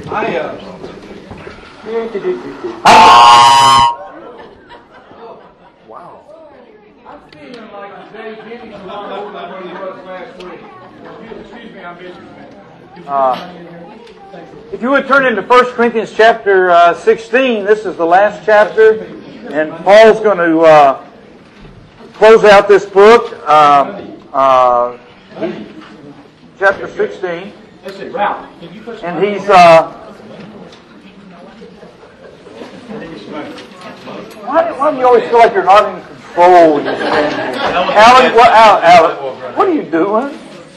Wow. I'm feeling like today getting a lot older than he was last week. Excuse me, I'm busy. If you would turn into 1 Corinthians chapter 16, this is the last chapter, and Paul's going to close out this book, chapter 16, and he's why do you always feel like you're not in control when you stand here? Alan, what are you doing?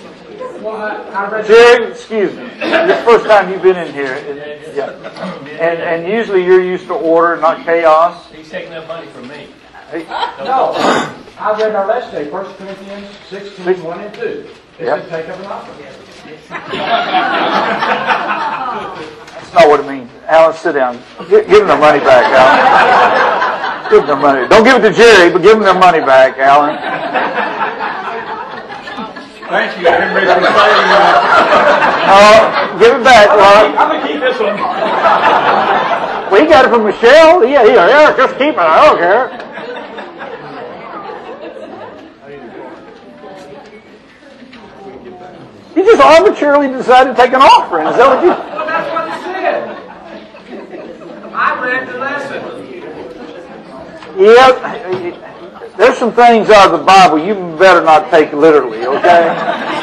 Jerry, excuse me. This is the first time you've been in here. Yeah. And usually you're used to order, not chaos. He's taking that money from me. No. I read our last day, 1 Corinthians 16, 1 and 2. It says take up an offering. That's not what it means. Alan, sit down. Give them their money back, Alan. Give them their money. Don't give it to Jerry, but give them their money back, Alan. Thank you. I'm ready to Give it back, Ron. I'm going to keep this one. Well, he got it from Michelle. Yeah, Eric, just keep it. I don't care. You just arbitrarily decided to take an offering. Is that what you... Well, that's what it said. I read the lesson. Yeah, there's some things out of the Bible you better not take literally, okay?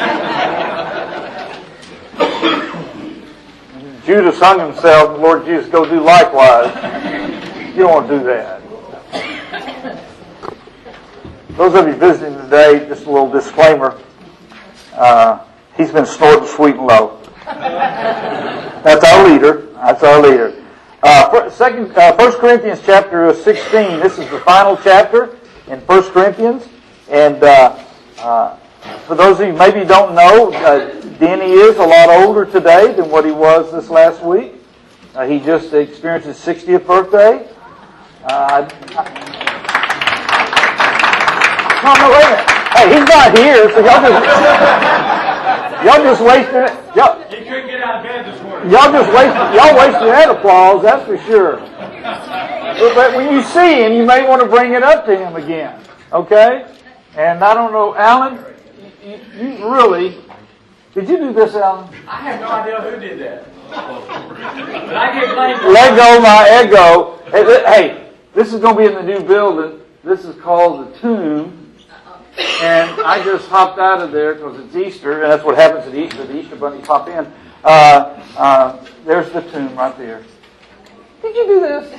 Judas hung himself, and Lord Jesus, go do likewise. You don't want to do that. Those of you visiting today, just a little disclaimer. He's been snorting sweet and low. That's our leader. That's our leader. 1 Corinthians chapter 16. This is the final chapter in 1 Corinthians. And for those of you maybe don't know, Denny is a lot older today than what he was this last week. He just experienced his 60th birthday. No, wait a minute. Hey, he's not here, so y'all just wasted it. He couldn't get out of bed this morning. Y'all wasted that applause, that's for sure. But when you see him, you may want to bring it up to him again. Okay? And I don't know, Alan, you really... Did you do this, Alan? I have no idea who did that. But I get blamed for Let go my ego. Hey, this is going to be in the new building. This is called the Tomb. And I just hopped out of there because it's Easter, and that's what happens at Easter. The Easter bunnies hop in. There's the tomb right there. Did you do this?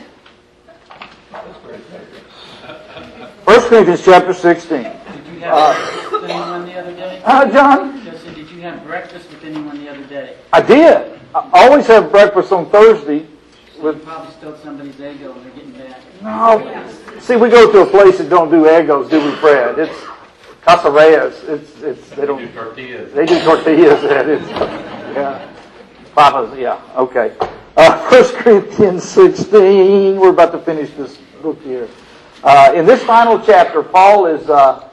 1 Corinthians chapter 16. Did you have breakfast with anyone the other day? John? Justin, did you have breakfast with anyone the other day? I did. I always have breakfast on Thursday. You probably stole somebody's Eggo and they're getting back. No. See, we go to a place that don't do Eggos, do we, Fred? It's Casareas. They don't do tortillas. They do tortillas. That is, yeah. Papa's, yeah. Okay. 1 Corinthians 16. We're about to finish this book here. In this final chapter, Paul is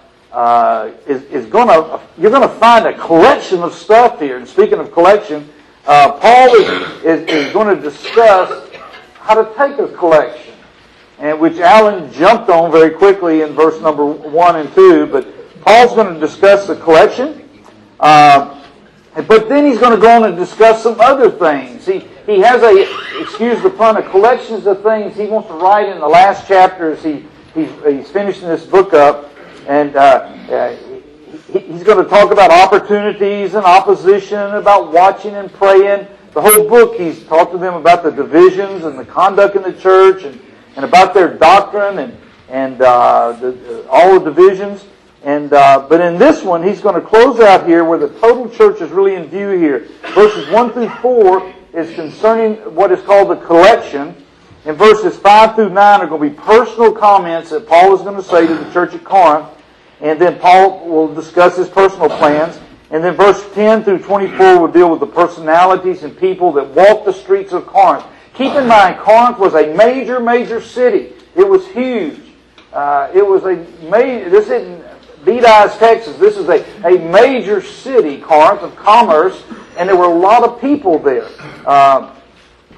gonna. You're gonna find a collection of stuff here. And speaking of collection, Paul is going to discuss how to take a collection, and which Alan jumped on very quickly in verse number 1 and 2. But Paul's going to discuss the collection, but then he's going to go on and discuss some other things. He has excuse the pun, a collections of things he wants to write in the last chapter as he's finishing this book up, and he's going to talk about opportunities and opposition, about watching and praying. The whole book, he's talked to them about the divisions and the conduct in the church, and about their doctrine and all the divisions. But in this one, he's going to close out here where the total church is really in view here. Verses 1 through 4 is concerning what is called the collection. And verses 5 through 9 are going to be personal comments that Paul is going to say to the church at Corinth. And then Paul will discuss his personal plans. And then verse 10 through 24 will deal with the personalities and people that walk the streets of Corinth. Keep in mind, Corinth was a major, major city. It was huge. It was a major... This isn't Bedice, Texas. This is a major city, Corinth, of commerce. And there were a lot of people there.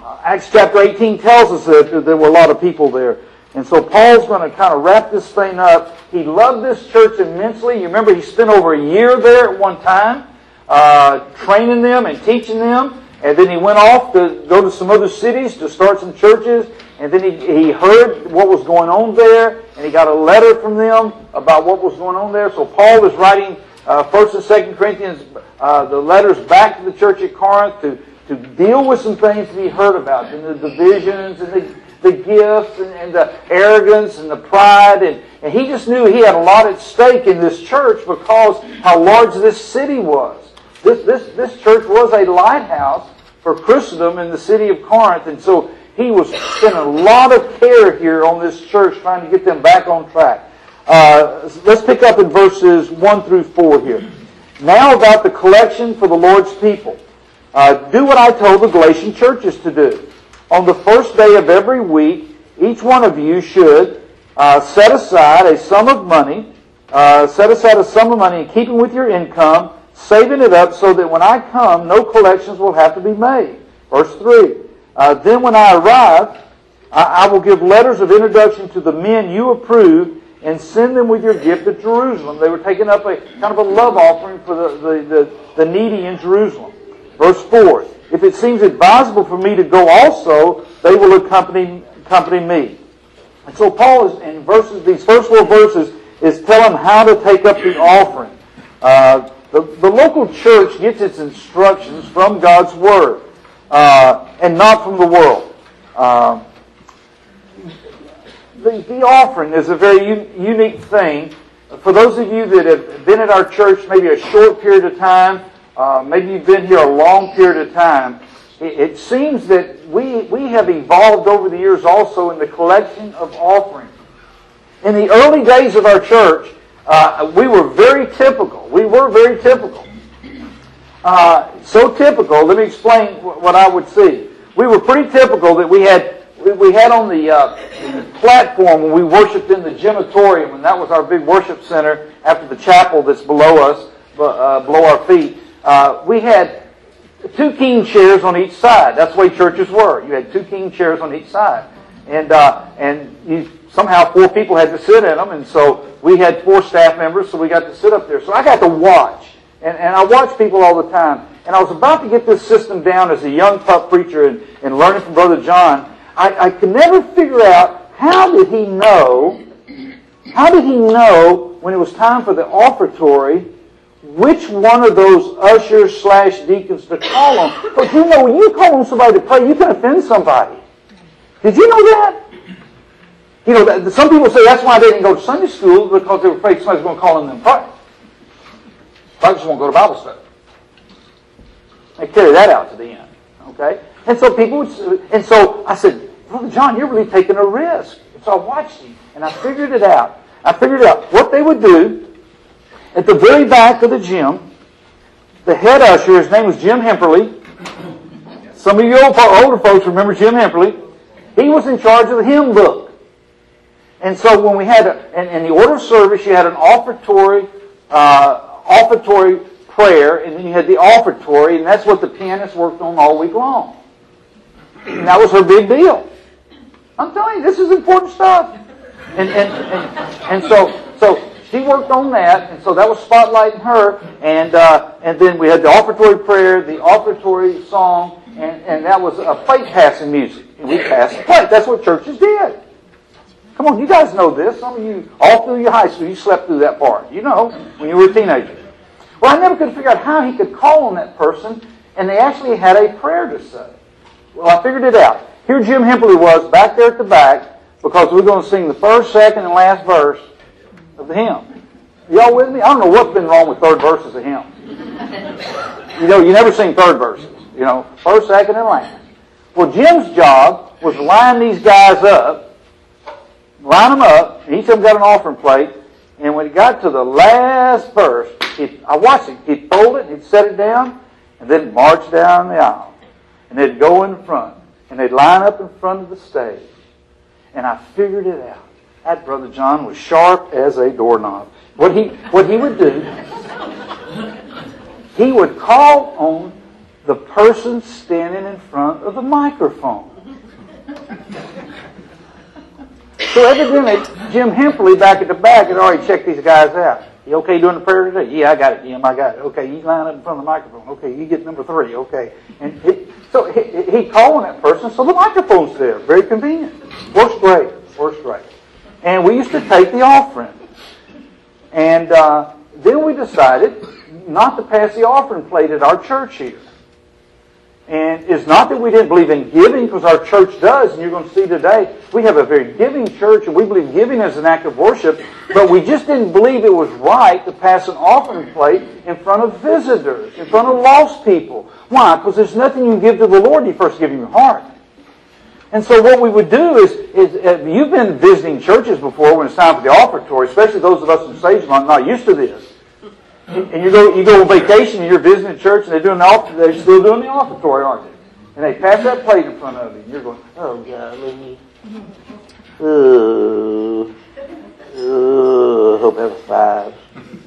Acts chapter 18 tells us that there were a lot of people there. And so Paul's going to kind of wrap this thing up. He loved this church immensely. You remember he spent over a year there at one time, training them and teaching them. And then he went off to go to some other cities to start some churches. And then he heard what was going on there. And he got a letter from them about what was going on there. So Paul was writing 1st and 2nd Corinthians, the letters back to the church at Corinth to deal with some things to be heard about. And the divisions and the gifts and the arrogance and the pride. And he just knew he had a lot at stake in this church because how large this city was. This church was a lighthouse for Christendom in the city of Corinth. And so he was spending a lot of care here on this church trying to get them back on track. Let's pick up in verses 1 through 4 here. Now about the collection for the Lord's people. Do what I told the Galatian churches to do. On the first day of every week, each one of you should set aside a sum of money in keeping with your income, saving it up so that when I come, no collections will have to be made. Verse 3. Then when I arrive, I will give letters of introduction to the men you approve and send them with your gift to Jerusalem. They were taking up a kind of a love offering for the needy in Jerusalem. Verse 4. If it seems advisable for me to go also, they will accompany me. And so Paul is in these first 4 verses is telling how to take up the offering. The local church gets its instructions from God's Word and not from the world. The offering is a very unique thing. For those of you that have been at our church maybe a short period of time, maybe you've been here a long period of time, it seems that we have evolved over the years also in the collection of offerings. In the early days of our church, we were very typical. So typical, let me explain what I would see. We were pretty typical that we had on the platform when we worshiped in the gymatorium, and that was our big worship center after the chapel that's below us, below our feet. We had 2 king chairs on each side. That's the way churches were. You had 2 king chairs on each side. And somehow 4 people had to sit in them, and so we had 4 staff members, so we got to sit up there. So I got to watch. And I watch people all the time. And I was about to get this system down as a young pup preacher and learning from Brother John. I could never figure out how did he know when it was time for the offertory which one of those ushers / deacons to call on. Because you know, when you call on somebody to pray, you can offend somebody. Did you know that? You know, some people say that's why they didn't go to Sunday school, because they were afraid somebody's going to call on them to pray. So I just won't go to Bible study. They carry that out to the end. Okay? And so and so I said, Brother John, you're really taking a risk. And so I watched him, and I figured it out. What they would do. At the very back of the gym, the head usher, his name was Jim Hemperly. Some of you older folks remember Jim Hemperly. He was in charge of the hymn book. And so when we had, in the order of service, you had an offertory prayer, and then you had the offertory, and that's what the pianist worked on all week long. And that was her big deal. I'm telling you, this is important stuff. And so she worked on that, and so that was spotlighting her. And then we had the offertory prayer, the offertory song, and that was a plate passing music. And we passed the plate. That's what churches did. Come on, you guys know this. Some of you, all through your high school, you slept through that part. You know, when you were a teenager. Well, I never could figure out how he could call on that person, and they actually had a prayer to say. Well, I figured it out. Here Jim Hemperly was, back there at the back, because we're going to sing the first, second, and last verse of the hymn. Y'all with me? I don't know what's been wrong with third verses of hymns. You know, you never sing third verses. You know, first, second, and last. Well, Jim's job was to line these guys up, line them up, and each of them got an offering plate, and when it got to the last verse, I watched it. He'd fold it, he'd set it down, and then march down the aisle. And they'd go in front, and they'd line up in front of the stage. And I figured it out. That Brother John was sharp as a doorknob. What he would do, he would call on the person standing in front of the microphone. So evidently, Jim Hempley back at the back had already checked these guys out. You okay doing the prayer today? Yeah, I got it, Jim, I got it. Okay, you line up in front of the microphone. Okay, you get number 3. Okay. And he called on that person, so the microphone's there. Very convenient. Works great. And we used to take the offering. And then we decided not to pass the offering plate at our church here. And it's not that we didn't believe in giving, because our church does, and you're going to see today, we have a very giving church, and we believe giving is an act of worship, but we just didn't believe it was right to pass an offering plate in front of visitors, in front of lost people. Why? Because there's nothing you can give to the Lord you first give Him your heart. And so what we would do is you've been visiting churches before when it's time for the offertory, especially those of us in Sagemont not used to this. And you go on vacation and you're visiting a church and they're still doing the offertory, aren't they? And they pass that plate in front of you and you're going, oh golly. Hope I have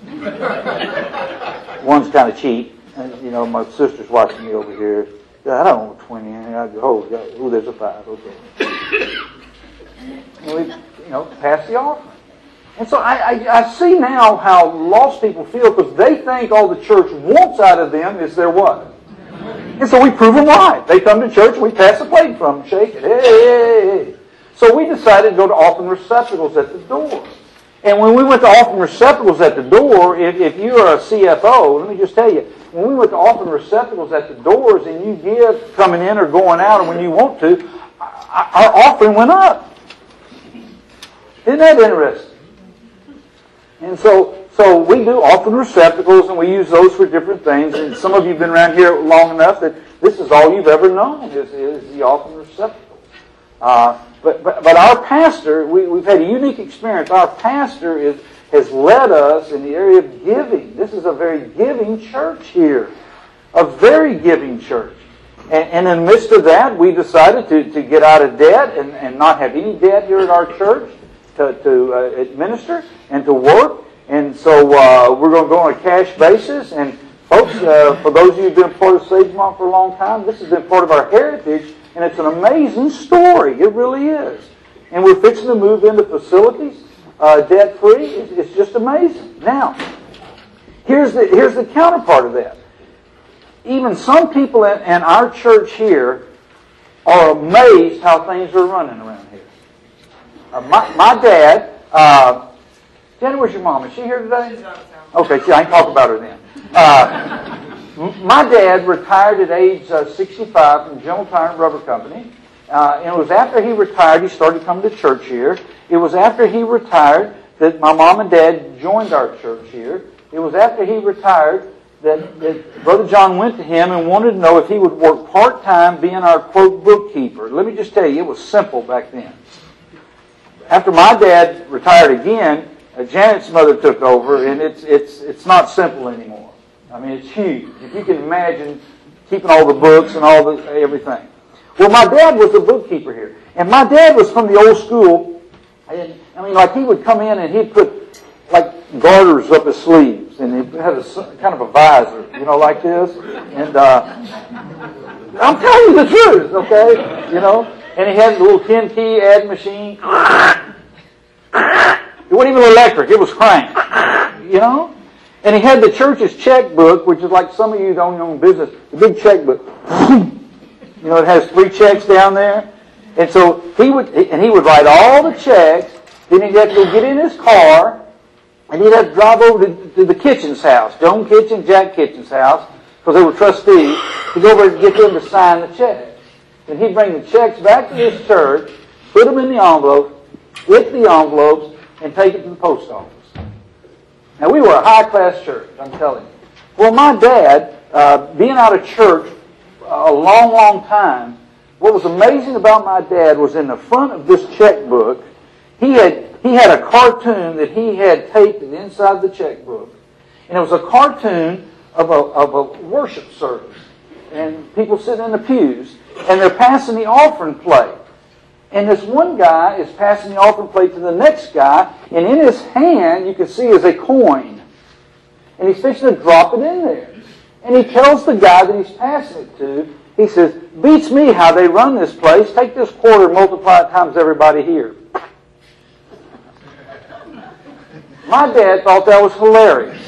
a 5. One's kind of cheap. And, my sister's watching me over here. I don't want 20 in here. I go, oh, there's a 5. Okay. And we, pass the offering. And so I see now how lost people feel, because they think all the church wants out of them is their what? And so we prove them right. They come to church and we pass the plate from them, shake it. Hey. So we decided to go to offering receptacles at the door. And when we went to offering receptacles at the door, if you're a CFO, let me just tell you, when we went to offering receptacles at the doors and you give coming in or going out, or when you want to, our offering went up. Isn't that interesting? And so we do offering receptacles, and we use those for different things. And some of you have been around here long enough that this is all you've ever known is the offering receptacle. But our pastor, we've had a unique experience. Our pastor has led us in the area of giving. This is a very giving church here, a very giving church. And in the midst of that, we decided to get out of debt and not have any debt here at our church to administer and to work. And so we're going to go on a cash basis. And folks, for those of you who've been part of Sagemont for a long time, this has been part of our heritage, and it's an amazing story. It really is. And we're fixing to move into facilities debt-free. It's just amazing. Now, here's the counterpart of that. Even some people in our church here are amazed how things are running around here. My dad, Jenny, where's your mom? Is she here today? She's out of town. Okay, see, I can talk about her then. My dad retired at age 65 from General Tire and Rubber Company. And it was after he retired, he started coming to church here. It was after he retired that my mom and dad joined our church here. It was after he retired that Brother John went to him and wanted to know if he would work part-time being our, quote, bookkeeper. Let me just tell you, it was simple back then. After my dad retired again, Janet's mother took over, and it's not simple anymore. I mean, it's huge. If you can imagine keeping all the books and everything. Well, my dad was a bookkeeper here, and my dad was from the old school. And, like he would come in and he'd put like garters up his sleeves, and he had kind of a visor, like this. And I'm telling you the truth, okay? And he had a little 10-key ad machine. It wasn't even electric; it was crank. And he had the church's checkbook, which is like some of you don't own business. The big checkbook. It has 3 checks down there. And so he would write all the checks. Then he'd have to go get in his car, and he'd have to drive over to the Kitchen's house, Joan Kitchen, Jack Kitchen's house, because they were trustees, to go over and get them to sign the checks. And he'd bring the checks back to his church, put them in the envelopes, get the envelopes, and take it to the post office. Now, we were a high-class church, I'm telling you. Well, my dad, being out of church a long, long time, what was amazing about my dad was in the front of this checkbook, he had a cartoon that he had taped inside the checkbook. And it was a cartoon of a worship service. And people sitting in the pews, and they're passing the offering plate. And this one guy is passing the offering plate to the next guy, and in his hand, you can see, is a coin. And he's fixing to drop it in there. And he tells the guy that he's passing it to, he says, beats me how they run this place. Take this quarter and multiply it times everybody here. My dad thought that was hilarious.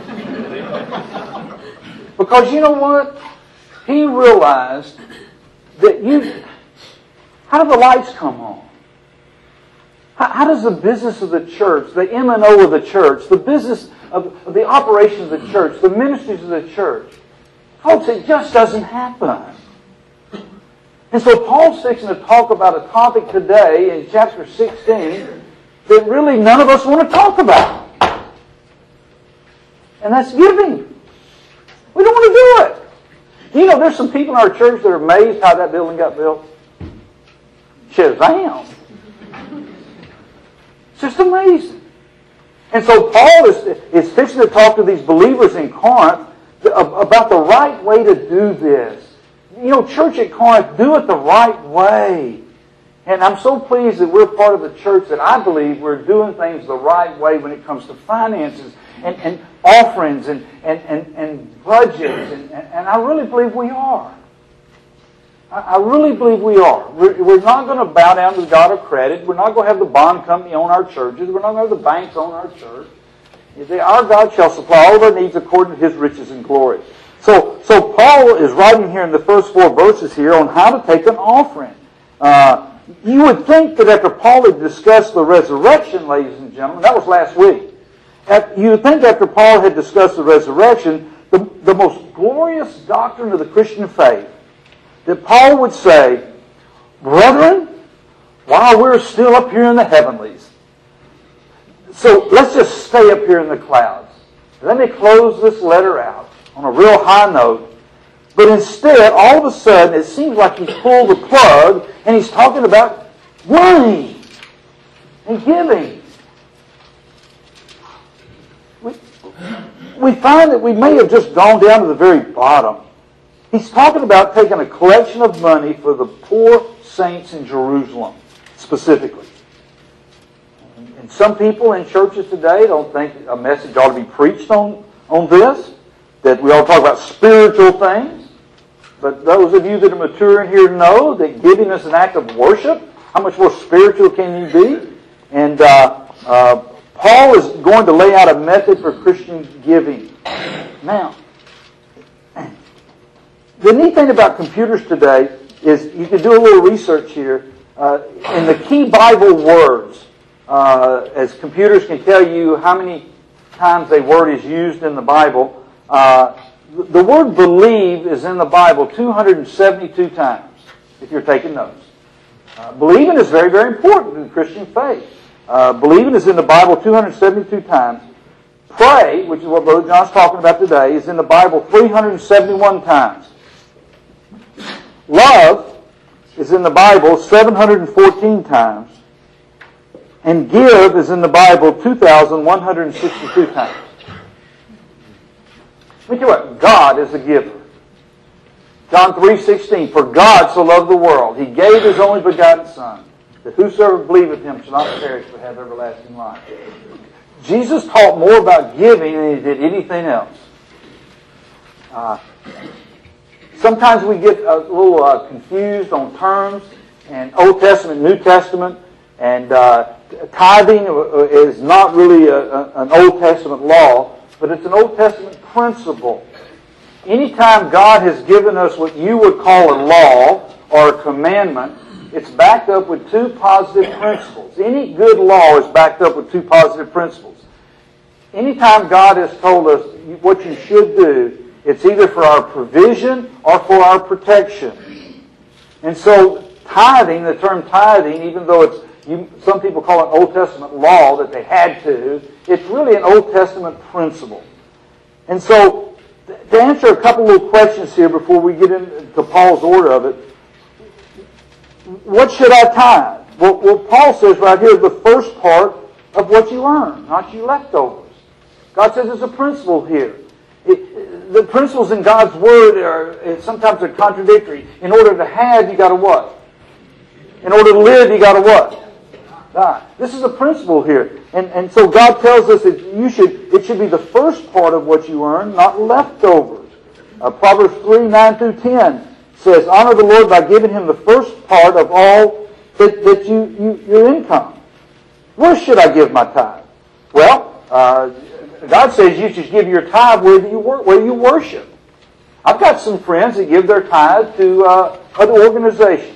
Because you know what? He realized that how do the lights come on? How does the business of the church, the M&O of the church, the business of the operations of the church, the ministries of the church, folks, it just doesn't happen. And so Paul's fixing to talk about a topic today in chapter 16 that really none of us want to talk about. And that's giving. We don't want to do it. You know, there's some people in our church that are amazed how that building got built. Shazam! It's just amazing. And so Paul is fixing to talk to these believers in Corinth about the right way to do this. You know, church at Corinth, do it the right way. And I'm so pleased that we're part of the church that I believe we're doing things the right way when it comes to finances and offerings and budgets. And I really believe we are. I really believe we are. We're not going to bow down to the God of credit. We're not going to have the bond company own our churches. We're not going to have the banks own our church. Our God shall supply all of our needs according to His riches and glory. So Paul is writing here in the first 4 verses here on how to take an offering. You would think that after Paul had discussed the resurrection, ladies and gentlemen, that was last week. You would think after Paul had discussed the resurrection, the most glorious doctrine of the Christian faith, that Paul would say, brethren, while we're still up here in the heavenlies, so let's just stay up here in the clouds. Let me close this letter out on a real high note. But instead, all of a sudden, it seems like he's pulled the plug and he's talking about money and giving. We find that we may have just gone down to the very bottom. He's talking about taking a collection of money for the poor saints in Jerusalem, specifically. And some people in churches today don't think a message ought to be preached on this, that we ought to talk about spiritual things. But those of you that are mature in here know that giving is an act of worship. How much more spiritual can you be? And Paul is going to lay out a method for Christian giving. Now, the neat thing about computers today is you can do a little research here. In the key Bible words, as computers can tell you how many times a word is used in the Bible, the word believe is in the Bible 272 times, if you're taking notes. Believing is very, very important in the Christian faith. Believing is in the Bible 272 times. Pray, which is what Brother John's talking about today, is in the Bible 371 times. Love is in the Bible 714 times. And give is in the Bible 2,162 times. Let me tell you what, God is a giver. John 3:16, for God so loved the world, He gave His only begotten Son, that whosoever believeth Him shall not perish but have everlasting life. Jesus taught more about giving than He did anything else. Sometimes we get a little confused on terms, and Old Testament, New Testament, and tithing is not really an Old Testament law, but it's an Old Testament principle. Anytime God has given us what you would call a law or a commandment, it's backed up with 2 positive principles. Any good law is backed up with 2 positive principles. Anytime God has told us what you should do, it's either for our provision or for our protection. And so tithing, the term tithing, even though some people call it Old Testament law that they had to, it's really an Old Testament principle. And so, to answer a couple little questions here before we get into Paul's order of it, what should I tithe? Well, Paul says right here, the first part of what you earn, not your leftovers. God says there's a principle here. The principles in God's Word are sometimes they're contradictory. In order to have, you got to what? In order to live, you got to what? Die. This is a principle here. And so God tells us that it should be the first part of what you earn, not leftovers. Proverbs 3, 9 through 10 says, honor the Lord by giving Him the first part of all your income. Where should I give my tithe? Well, God says you should give your tithe where you worship. I've got some friends that give their tithe to other organizations.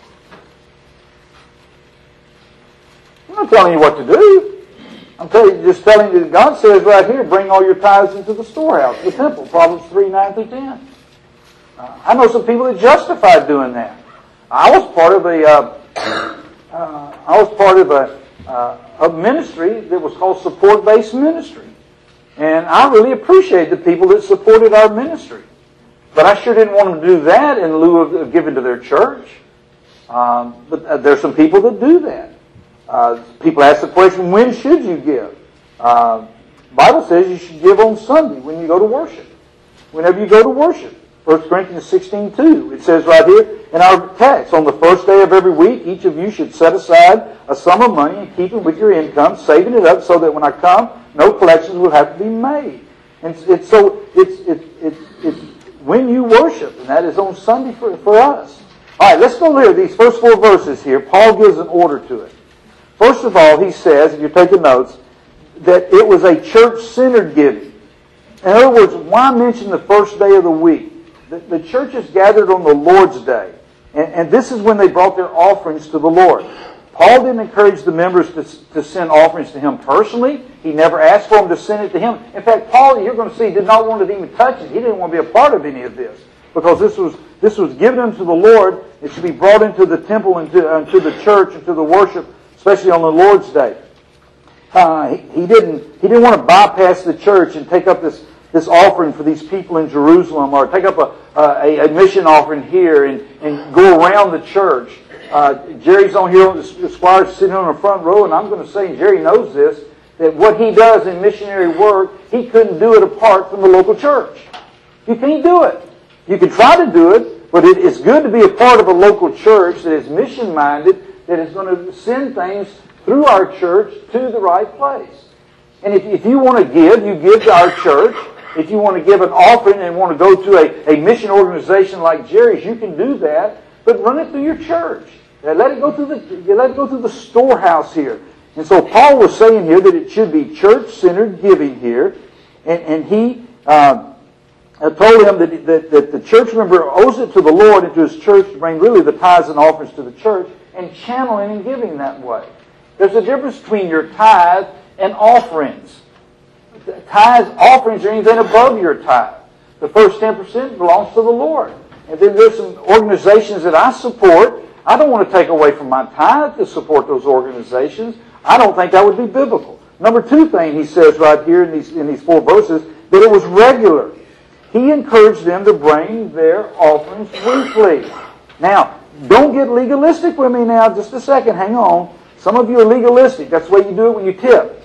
I'm not telling you what to do. I'm just telling you that God says right here, bring all your tithes into the storehouse, the temple, Proverbs 3, 9 through 10. I know some people that justify doing that. I was part of a ministry that was called support-based ministry. And I really appreciate the people that supported our ministry. But I sure didn't want them to do that in lieu of giving to their church. But there's some people that do that. People ask the question, when should you give? The Bible says you should give on Sunday when you go to worship. Whenever you go to worship. 1 Corinthians 16:2. It says right here in our text, on the first day of every week, each of you should set aside a sum of money and keep it with your income, saving it up so that when I come, no collections will have to be made. And it's when you worship, and that is on Sunday for us. All right, let's go here. These first 4 verses here, Paul gives an order to it. First of all, he says, if you're taking notes, that it was a church-centered giving. In other words, why mention the first day of the week? The churches gathered on the Lord's Day. And this is when they brought their offerings to the Lord. Paul didn't encourage the members to send offerings to him personally. He never asked for them to send it to him. In fact, Paul, you're going to see, did not want to even touch it. He didn't want to be a part of any of this. Because this was given unto the Lord. It should be brought into the temple, into the church, into the worship, especially on the Lord's Day. He didn't want to bypass the church and take up this offering for these people in Jerusalem, or take up a mission offering here and go around the church. Jerry's on here, the squire's sitting on the front row, and I'm going to say, and Jerry knows this, that what he does in missionary work, he couldn't do it apart from the local church. You can't do it. You can try to do it, but it's good to be a part of a local church that is mission-minded, that is going to send things through our church to the right place. And if you want to give, you give to our church. If you want to give an offering and want to go to a mission organization like Jerry's, you can do that, but run it through your church. Let it go through the storehouse here. And so Paul was saying here that it should be church-centered giving here, and he told him that the church member owes it to the Lord and to his church to bring really the tithes and offerings to the church and channeling and giving that way. There's a difference between your tithe and offerings. Tithes, offerings are anything above your tithe. The first 10% belongs to the Lord. And then there's some organizations that I support. I don't want to take away from my tithe to support those organizations. I don't think that would be biblical. Number 2 thing he says right here in these 4 verses, that it was regular. He encouraged them to bring their offerings weekly. Now, don't get legalistic with me now. Just a second. Hang on. Some of you are legalistic. That's the way you do it when you tip.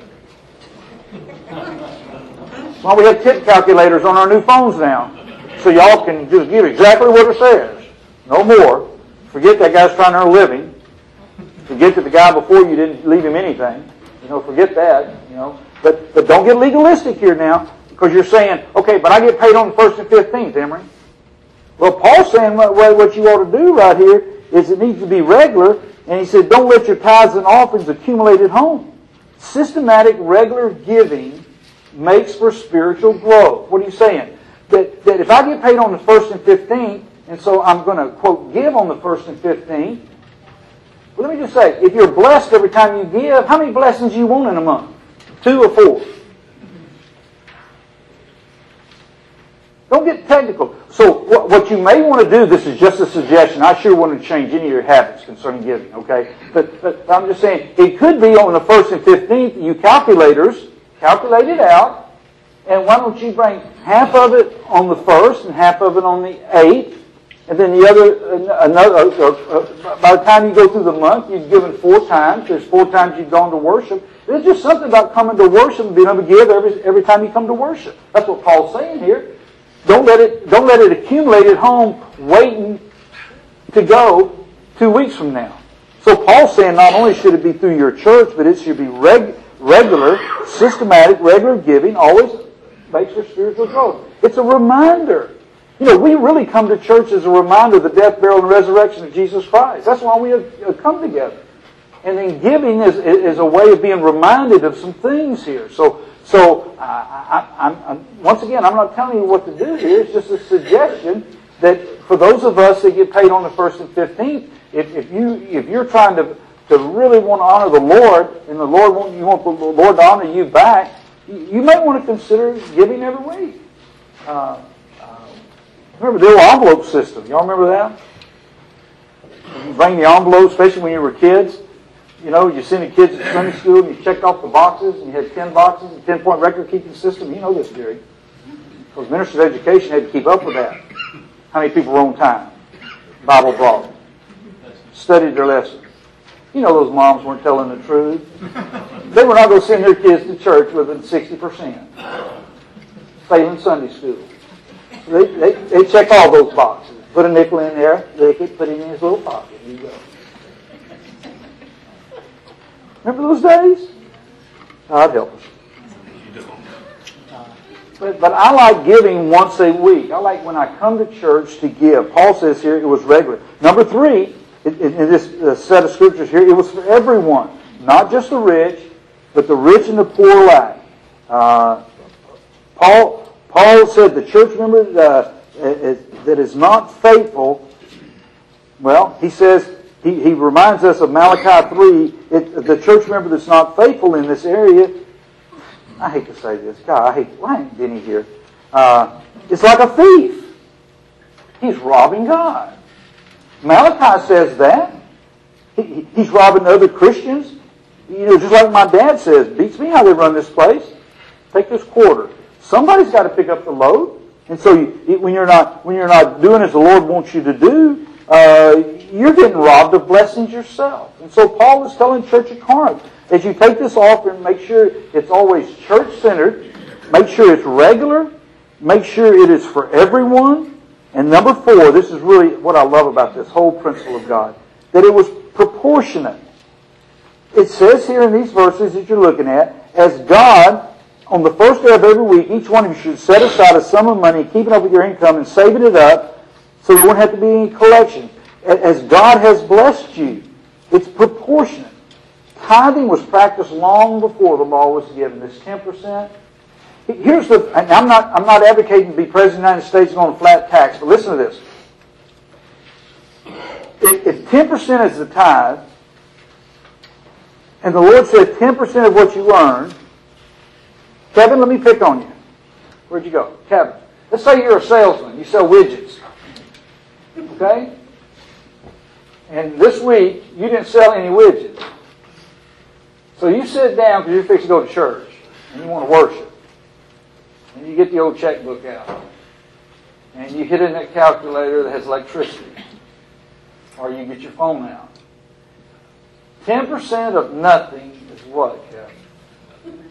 Well, we have tip calculators on our new phones now. So y'all can just give exactly what it says. No more. Forget that guy's trying to earn a living. Forget that the guy before you didn't leave him anything. Forget that. But don't get legalistic here now, because you're saying, okay, but I get paid on the 1st and 15th, Emory. Well, Paul's saying what you ought to do right here is it needs to be regular. And he said, don't let your tithes and offerings accumulate at home. Systematic, regular giving makes for spiritual growth. What are you saying? That if I get paid on the 1st and 15th, and so I'm going to, quote, give on the 1st and 15th, well, let me just say, if you're blessed every time you give, how many blessings do you want in a month? 2 or 4? Don't get technical. So what you may want to do, this is just a suggestion. I sure want to change any of your habits concerning giving, okay? But I'm just saying, it could be on the 1st and 15th, you calculators, calculate it out, and why don't you bring half of it on the 1st and half of it on the 8th, and then the other, by the time you go through the month, you've given 4 times. There's 4 times you've gone to worship. There's just something about coming to worship and being able to give every time you come to worship. That's what Paul's saying here. Don't let it accumulate at home waiting to go 2 weeks from now. So Paul's saying not only should it be through your church, but it should be regular, systematic, regular giving, always makes for spiritual growth. It's a reminder. You know, we really come to church as a reminder of the death, burial, and resurrection of Jesus Christ. That's why we have come together. And then giving is a way of being reminded of some things here. So once again, I'm not telling you what to do here. It's just a suggestion that for those of us that get paid on the 1st and 15th, if you're trying to really want to honor the Lord, and you want the Lord to honor you back, you might want to consider giving every week. Remember the old envelope system? Y'all remember that? You bring the envelopes, especially when you were kids. You know, you send the kids to Sunday school and you checked off the boxes and you had 10 boxes, a 10-point record-keeping system. You know this, Jerry. Because ministers of education had to keep up with that. How many people were on time? Bible brought. Studied their lesson. You know those moms weren't telling the truth. They were not going to send their kids to church within 60%. Failing Sunday school. So they check all those boxes. Put a nickel in there, lick it, put it in his little pocket. Here you go. Remember those days? God help us. But I like giving once a week. I like when I come to church to give. Paul says here it was regular. Number 3, in this set of scriptures here, it was for everyone. Not just the rich, but the rich and the poor alike. Paul said the church member that is not faithful, well, he says, he reminds us of Malachi 3, the church member that's not faithful in this area, I hate to say this, God, why ain't Denny here? It's like a thief. He's robbing God. Malachi says that. He's robbing other Christians. You know, just like my dad says, beats me how they run this place. Take this quarter. Somebody's got to pick up the load. And so when you're not doing as the Lord wants you to do, you're getting robbed of blessings yourself. And so Paul is telling the church at Corinth, as you take this offering, make sure it's always church-centered. Make sure it's regular. Make sure it is for everyone. And number 4, this is really what I love about this whole principle of God, that it was proportionate. It says here in these verses that you're looking at, as God, on the first day of every week, each one of you should set aside a sum of money, keeping up with your income and saving it up so there won't have to be any collection. As God has blessed you, it's proportionate. Tithing was practiced long before the law was given. This 10%. And I'm not advocating to be President of the United States and on a flat tax, but listen to this. If 10% is the tithe, and the Lord said 10% of what you earn, Kevin, let me pick on you. Where'd you go? Kevin. Let's say you're a salesman. You sell widgets. Okay? And this week, you didn't sell any widgets. So you sit down because you're fixing to go to church and you want to worship. And you get the old checkbook out. And you hit in that calculator that has electricity. Or you get your phone out. 10% of nothing is what, Kevin?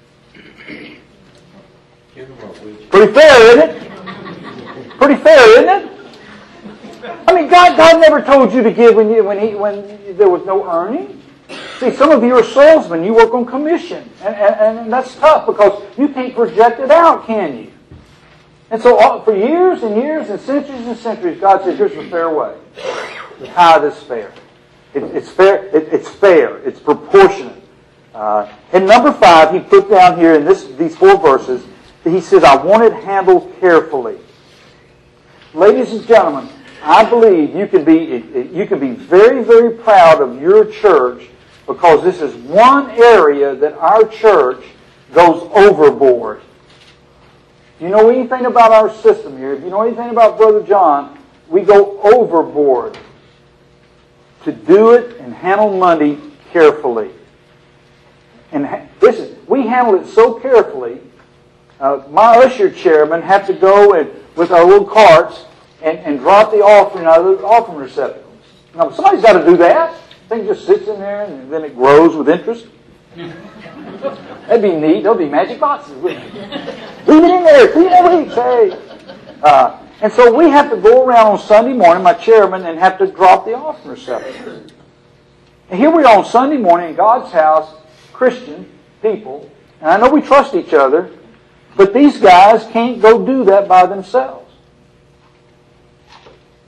Pretty fair, isn't it? Pretty fair, isn't it? I mean, God never told you to give when there was no earning. See, some of you are salesmen. You work on commission. And that's tough because you can't project it out, can you? And so for years and years and centuries, God says, here's the fair way. The tithe is fair. It's fair. It's fair. It's proportionate. And number 5, he put down here in these 4 verses, he says, I want it handled carefully. Ladies and gentlemen, I believe you can be very, very proud of your church because this is one area that our church goes overboard. If you know anything about our system here, if you know anything about Brother John, we go overboard to do it and handle money carefully. And we handle it so carefully, my usher chairman had to go with our little carts and drop the offering out of the offering receptacles. Now, somebody's got to do that. The thing just sits in there and then it grows with interest. That'd be neat. There'll be magic boxes. Leave it in there 3 more weeks. Hey. And so we have to go around on Sunday morning, my chairman, and have to drop the offering receptacles. And here we are on Sunday morning in God's house, Christian people, and I know we trust each other, but these guys can't go do that by themselves.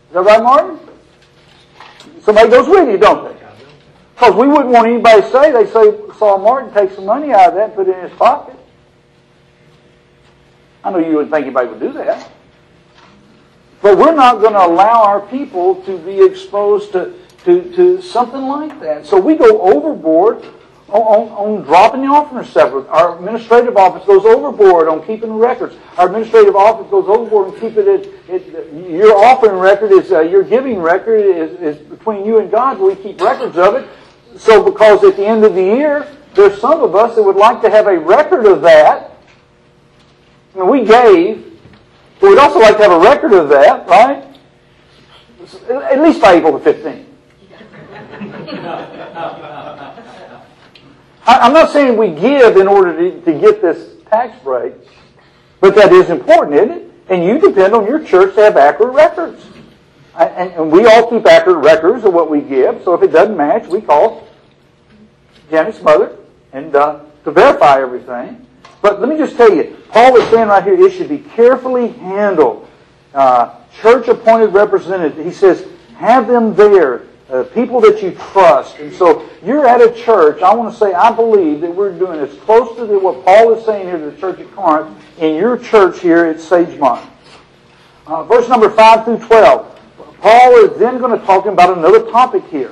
Is that right, Martin? Somebody goes with you, don't they? Because we wouldn't want anybody to say, they saw Martin take some money out of that and put it in his pocket. I know you wouldn't think anybody would do that. But we're not going to allow our people to be exposed to something like that. So we go overboard on dropping the offering separate. Our administrative office goes overboard on keeping the records. Our administrative office goes overboard and keeping it. Your offering record is your giving record is between you and God. We keep records of it. So because at the end of the year, there's some of us that would like to have a record of that. And we gave, but we'd also like to have a record of that, right? At least by April the 15th. I'm not saying we give in order to get this tax break, but that is important, isn't it? And you depend on your church to have accurate records. And we all keep accurate records of what we give, so if it doesn't match, we call Janet's mother and to verify everything. But let me just tell you, Paul is saying right here, it should be carefully handled. Church-appointed representatives, he says, have them there, people that you trust. And so you're at a church, I want to say, I believe that we're doing as close to what Paul is saying here to the church at Corinth in your church here at Sagemont. Verse number 5 through 12. Paul is then going to talk to him about another topic here.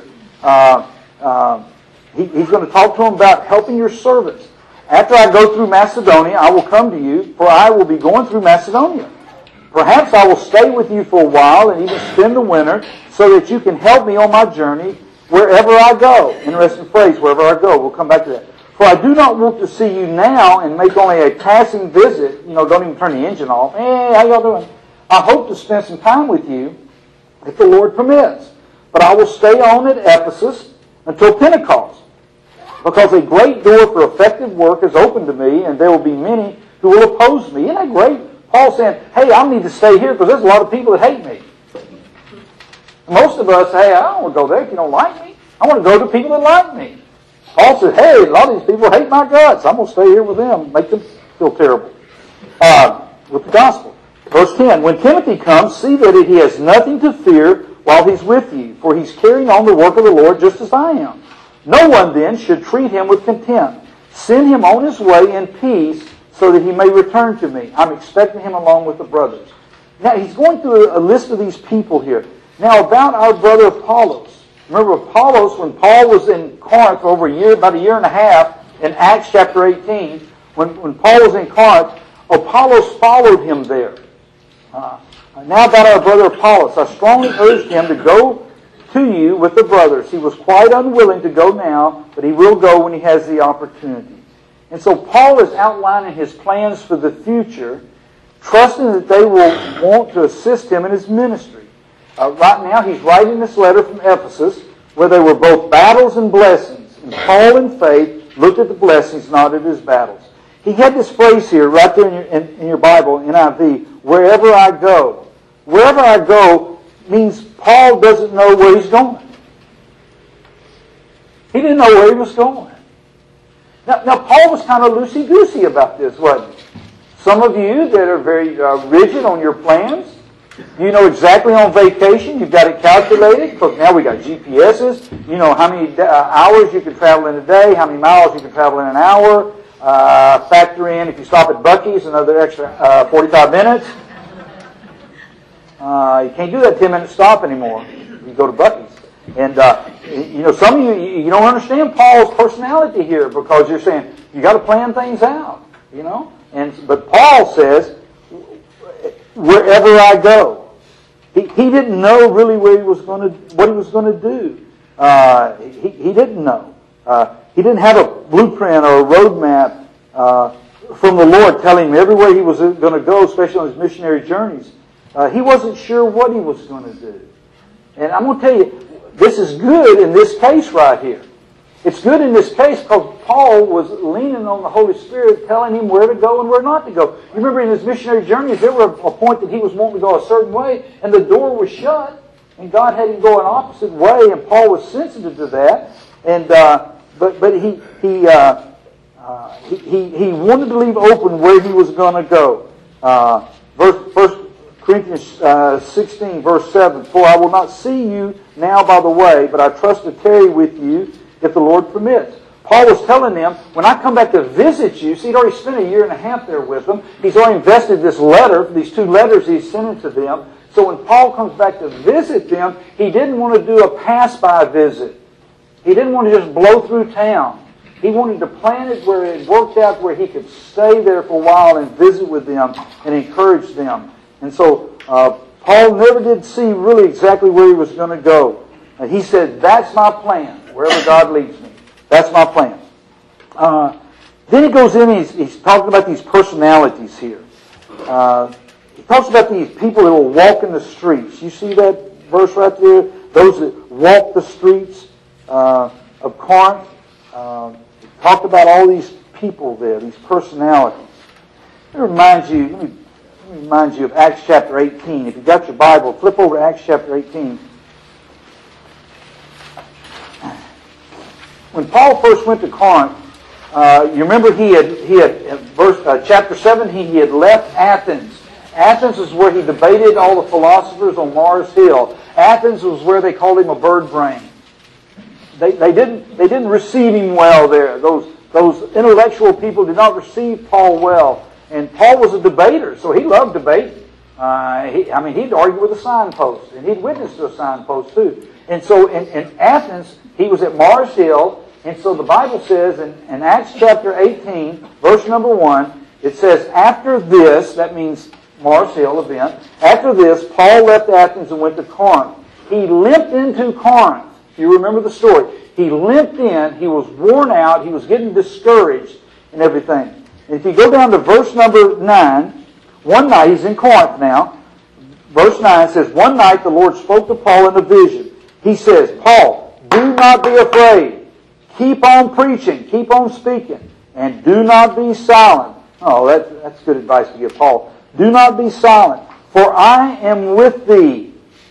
He's going to talk to him about helping your servants. After I go through Macedonia, I will come to you, for I will be going through Macedonia. Perhaps I will stay with you for a while and even spend the winter so that you can help me on my journey wherever I go. Interesting phrase, wherever I go. We'll come back to that. For I do not want to see you now and make only a passing visit. Don't even turn the engine off. Hey, how y'all doing? I hope to spend some time with you if the Lord permits. But I will stay on at Ephesus until Pentecost, because a great door for effective work is open to me, and there will be many who will oppose me. Isn't that great? Paul's saying, hey, I need to stay here because there's a lot of people that hate me. Most of us say, I don't want to go there if you don't like me. I want to go to people that like me. Paul says, hey, a lot of these people hate my guts. I'm going to stay here with them, make them feel terrible. With the gospel. Verse 10, when Timothy comes, see that he has nothing to fear while he's with you, for he's carrying on the work of the Lord just as I am. No one then should treat him with contempt. Send him on his way in peace so that he may return to me. I'm expecting him along with the brothers. Now, he's going through a list of these people here. Now, about our brother Apollos. Remember Apollos, when Paul was in Corinth for over a year, about a year and a half, in Acts chapter 18, when Paul was in Corinth, Apollos followed him there. Now about our brother Apollos. I strongly urged him to go to you with the brothers. He was quite unwilling to go now, but he will go when he has the opportunity. And so Paul is outlining his plans for the future, trusting that they will want to assist him in his ministry. Right now he's writing this letter from Ephesus, where there were both battles and blessings. And Paul in faith looked at the blessings, not at his battles. He had this phrase here, right there in your Bible, NIV, wherever I go. Wherever I go means Paul doesn't know where he's going. He didn't know where he was going. Now Paul was kind of loosey-goosey about this, wasn't he? Some of you that are very rigid on your plans, you know exactly on vacation, you've got it calculated, because now we got GPSs. You know how many hours you can travel in a day, how many miles you can travel in an hour. Factor in, if you stop at Buc-ee's, another extra 45 minutes. You can't do that 10-minute stop anymore. You go to Buc-ee's. And, some of you don't understand Paul's personality here, because you're saying, you got to plan things out, But Paul says, wherever I go. He didn't know really what he was going to do. He didn't know. He didn't have a blueprint or a roadmap from the Lord telling him everywhere he was going to go, especially on his missionary journeys. He wasn't sure what he was going to do. And I'm going to tell you, this is good in this case right here. It's good in this case because Paul was leaning on the Holy Spirit, telling him where to go and where not to go. You remember in his missionary journeys, there was a point that he was wanting to go a certain way, and the door was shut, and God had him go an opposite way, and Paul was sensitive to that. And but he wanted to leave open where he was going to go. 1 Corinthians 16, verse 7, "For I will not see you now by the way, but I trust to tarry with you if the Lord permits." Paul was telling them, when I come back to visit you, see, he'd already spent a year and a half there with them. He's already invested this letter, these 2 letters he's sending to them. So when Paul comes back to visit them, he didn't want to do a pass-by visit. He didn't want to just blow through town. He wanted to plan it where it worked out, where he could stay there for a while and visit with them and encourage them. And so Paul never did see really exactly where he was going to go. He said, "That's my plan, wherever God leads me. That's my plan." Then he goes in, he's talking about these personalities here. He talks about these people that will walk in the streets. You see that verse right there? Those that walk the streets of Corinth. He talked about all these people there, these personalities. Let me remind you of Acts chapter 18. If you've got your Bible, flip over to Acts chapter 18. When Paul first went to Corinth, you remember he had chapter 7, he had left Athens. Athens is where he debated all the philosophers on Mars Hill. Athens was where they called him a bird brain. They didn't receive him well there. Those intellectual people did not receive Paul well. And Paul was a debater, so he loved debate. He'd argue with a signpost, and he'd witness to a signpost too. And so in Athens, he was at Mars Hill, and so the Bible says in Acts chapter 18, verse number 1, it says, "After this," that means Mars Hill event, "after this, Paul left Athens and went to Corinth. He limped into Corinth." You remember the story. He limped in, he was worn out, he was getting discouraged and everything. If you go down to verse number 9, one night, he's in Corinth now. Verse 9 says, "One night the Lord spoke to Paul in a vision. He says, 'Paul, do not be afraid. Keep on preaching, keep on speaking, and do not be silent.'" Oh, that's good advice to give Paul. "Do not be silent, for I am with thee.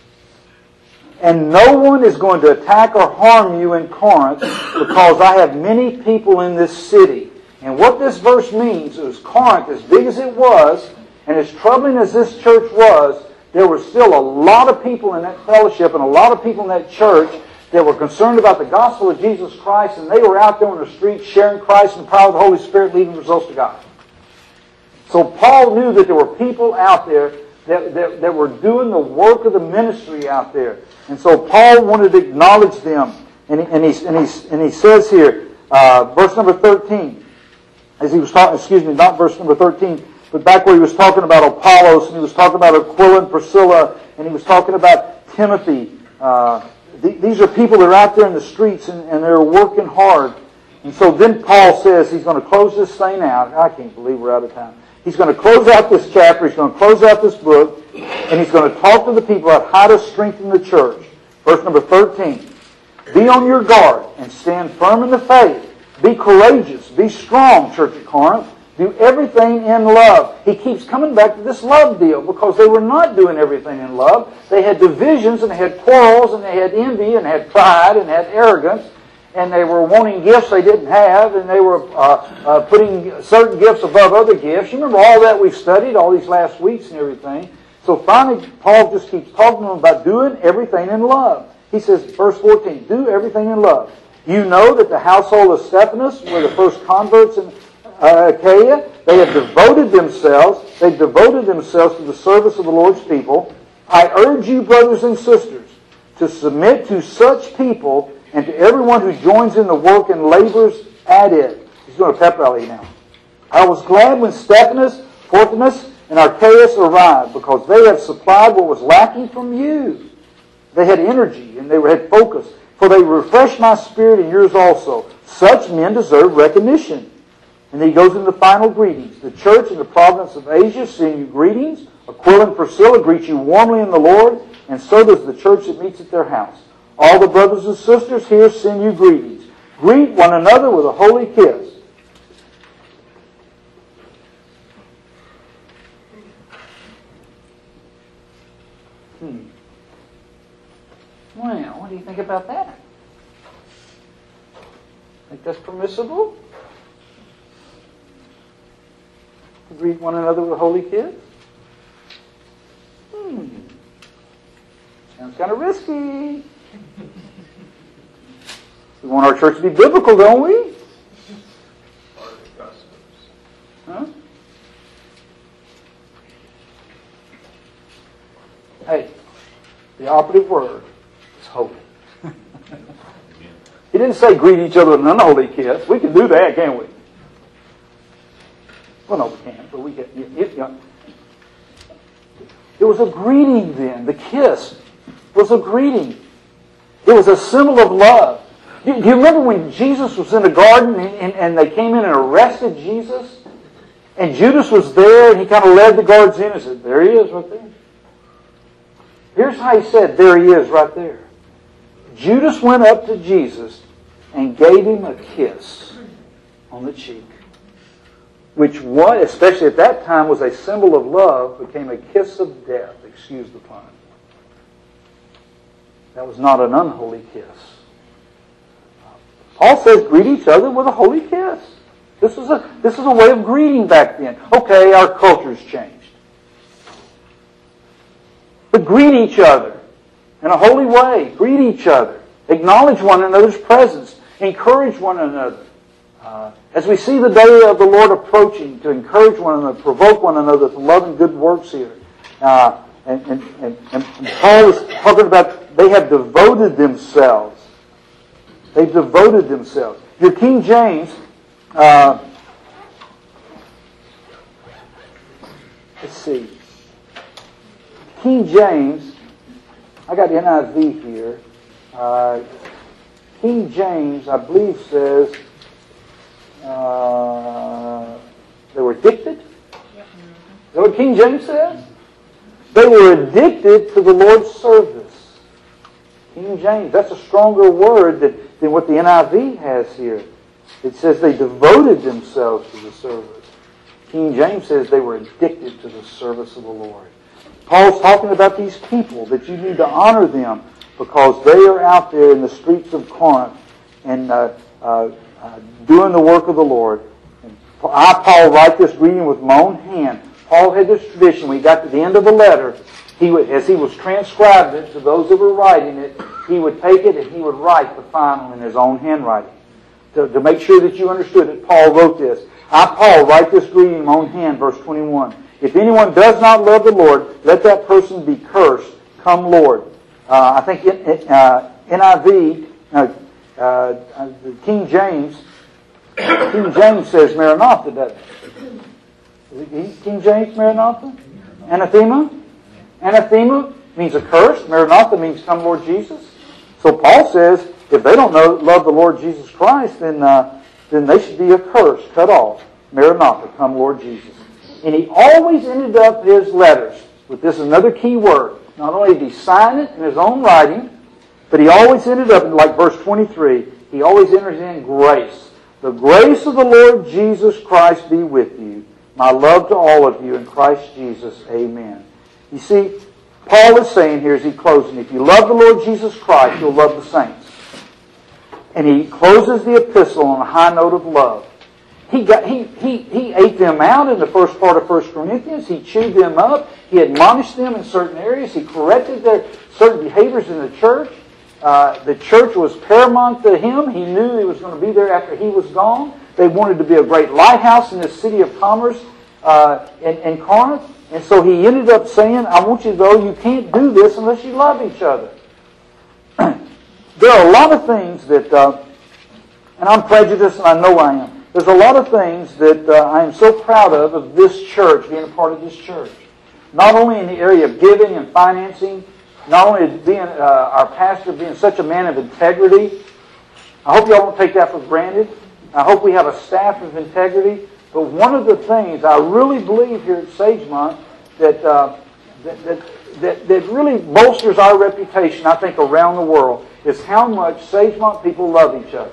And no one is going to attack or harm you in Corinth, because I have many people in this city." And what this verse means is Corinth, as big as it was, and as troubling as this church was, there were still a lot of people in that fellowship and a lot of people in that church that were concerned about the gospel of Jesus Christ, and they were out there on the streets sharing Christ and the power of the Holy Spirit, leading results to God. So Paul knew that there were people out there that were doing the work of the ministry out there. And so Paul wanted to acknowledge them. And he says here, verse number 13, as he was talking, not verse number 13, but back where he was talking about Apollos, and he was talking about Aquila and Priscilla, and he was talking about Timothy. These are people that are out there in the streets, and they're working hard. And so then Paul says he's going to close this thing out. I can't believe we're out of time. He's going to close out this chapter, he's going to close out this book, and he's going to talk to the people about how to strengthen the church. Verse number 13. "Be on your guard and stand firm in the faith. Be courageous. Be strong, Church at Corinth. Do everything in love." He keeps coming back to this love deal because they were not doing everything in love. They had divisions, and they had quarrels, and they had envy, and had pride, and had arrogance, and they were wanting gifts they didn't have, and they were putting certain gifts above other gifts. You remember all that we've studied all these last weeks and everything. So finally, Paul just keeps talking to them about doing everything in love. He says, verse 14, "Do everything in love. You know that the household of Stephanas were the first converts in Achaia. They have devoted themselves to the service of the Lord's people. I urge you, brothers and sisters, to submit to such people and to everyone who joins in the work and labors at it." He's doing a pep rally now. "I was glad when Stephanas, Fortunus, and Archias arrived, because they have supplied what was lacking from you." They had energy and they had focus. "For they refreshed my spirit and yours also. Such men deserve recognition." And then he goes into the final greetings. "The church in the province of Asia send you greetings. Aquila and Priscilla greet you warmly in the Lord, and so does the church that meets at their house. All the brothers and sisters here send you greetings. Greet one another with a holy kiss." Well, what do you think about that? Think that's permissible? To greet one another with a holy kiss? Sounds kind of risky. We want our church to be biblical, don't we? Huh? Hey, the operative word is holy. He didn't say greet each other with an unholy kiss. We can do that, can't we? Well, no, we can't, but we can. It was a greeting then. The kiss was a greeting. It was a symbol of love. Do you remember when Jesus was in the garden and they came in and arrested Jesus? And Judas was there and he kind of led the guards in and said, there he is right there. Here's how he said, there he is right there. Judas went up to Jesus and gave him a kiss on the cheek. Which was, especially at that time, was a symbol of love, became a kiss of death. Excuse the pun. That was not an unholy kiss. Paul says, greet each other with a holy kiss. This is a way of greeting back then. Okay, our culture's changed. But greet each other in a holy way. Greet each other. Acknowledge one another's presence. Encourage one another. As we see the day of the Lord approaching, to encourage one another, provoke one another to love and good works here. And Paul is talking about they have devoted themselves. They've devoted themselves. Your King James, let's see. King James, I got NIV here. King James, I believe, says they were addicted. Is that what King James says? They were addicted to the Lord's service. King James, that's a stronger word than what the NIV has here. It says they devoted themselves to the service. King James says they were addicted to the service of the Lord. Paul's talking about these people, that you need to honor them because they are out there in the streets of Corinth and doing the work of the Lord. And I, Paul, write this greeting with my own hand. Paul had this tradition. When he got to the end of the letter, as he was transcribing it to those that were writing it, he would take it and he would write the final in his own handwriting. To make sure that you understood that Paul wrote this. I, Paul, write this greeting in my own hand, verse 21. If anyone does not love the Lord, let that person be cursed. Come, Lord. I think NIV, King James says Maranatha, doesn't it? Is it King James Maranatha? Anathema? Anathema means accursed. Maranatha means come, Lord Jesus. So Paul says, if they don't love the Lord Jesus Christ, then they should be accursed, cut off. Maranatha, come, Lord Jesus. And he always ended up his letters with this another key word. Not only did he sign it in his own writing, but he always ended up, like verse 23, he always enters in grace. The grace of the Lord Jesus Christ be with you. My love to all of you in Christ Jesus. Amen. You see, Paul is saying here as he closes, if you love the Lord Jesus Christ, you'll love the saints. And he closes the epistle on a high note of love. He ate them out in the first part of 1 Corinthians. He chewed them up. He admonished them in certain areas. He corrected their certain behaviors in the church. The church was paramount to him. He knew he was going to be there after he was gone. They wanted to be a great lighthouse in this city of commerce in Corinth. And so he ended up saying, I want you to know you can't do this unless you love each other. There are a lot of things that, and I'm prejudiced and I know I am. There's a lot of things that I am so proud of this church, being a part of this church. Not only in the area of giving and financing, not only being our pastor being such a man of integrity. I hope y'all don't take that for granted. I hope we have a staff of integrity. But one of the things I really believe here at Sagemont that really bolsters our reputation, I think, around the world, is how much Sagemont people love each other.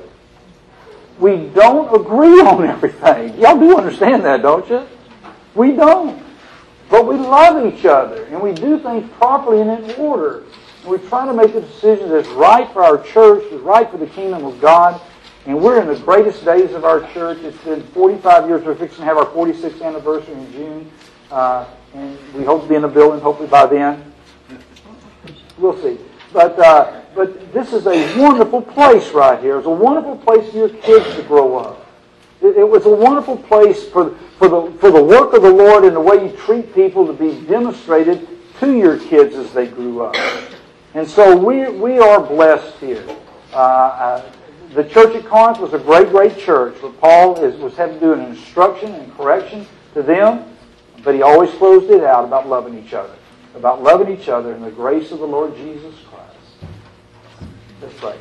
We don't agree on everything. Y'all do understand that, don't you? We don't. But we love each other, and we do things properly and in order. And we try to make a decision that's right for our church, that's right for the kingdom of God. And we're in the greatest days of our church. It's been 45 years. We're fixing to have our 46th anniversary in June. And we hope to be in the building, hopefully by then. We'll see. But this is a wonderful place right here. It's a wonderful place for your kids to grow up. It was a wonderful place for the work of the Lord and the way you treat people to be demonstrated to your kids as they grew up. And so we are blessed here. The church at Corinth was a great, great church. But Paul was having to do an instruction and correction to them, but he always closed it out about loving each other. About loving each other in the grace of the Lord Jesus Christ. Let's pray.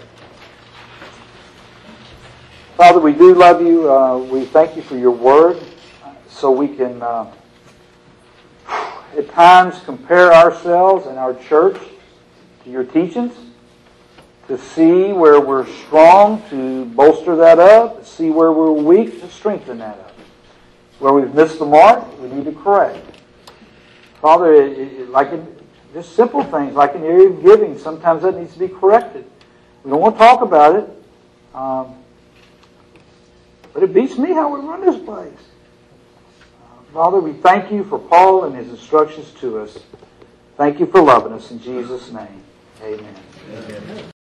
Father, we do love you. We thank you for your word, so we can at times compare ourselves and our church to your teachings, to see where we're strong, to bolster that up, to see where we're weak, to strengthen that up. Where we've missed the mark, we need to correct. Father, just simple things, like in the area of giving, sometimes that needs to be corrected. We don't want to talk about it, but it beats me how we run this place. Father, we thank you for Paul and his instructions to us. Thank you for loving us. In Jesus' name, amen.